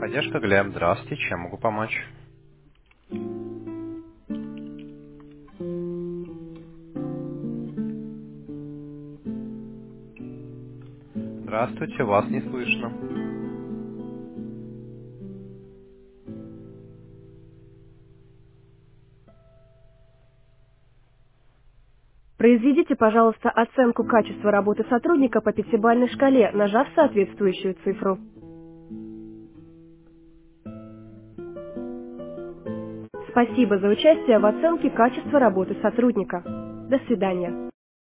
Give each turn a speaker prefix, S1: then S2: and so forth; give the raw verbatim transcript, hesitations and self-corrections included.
S1: Поддержка Глеб. Здравствуйте. Чем могу помочь? Здравствуйте. Вас не слышно.
S2: Произведите, пожалуйста, оценку качества работы сотрудника по пятибалльной шкале, нажав соответствующую цифру. Спасибо за участие в оценке качества работы сотрудника. До свидания.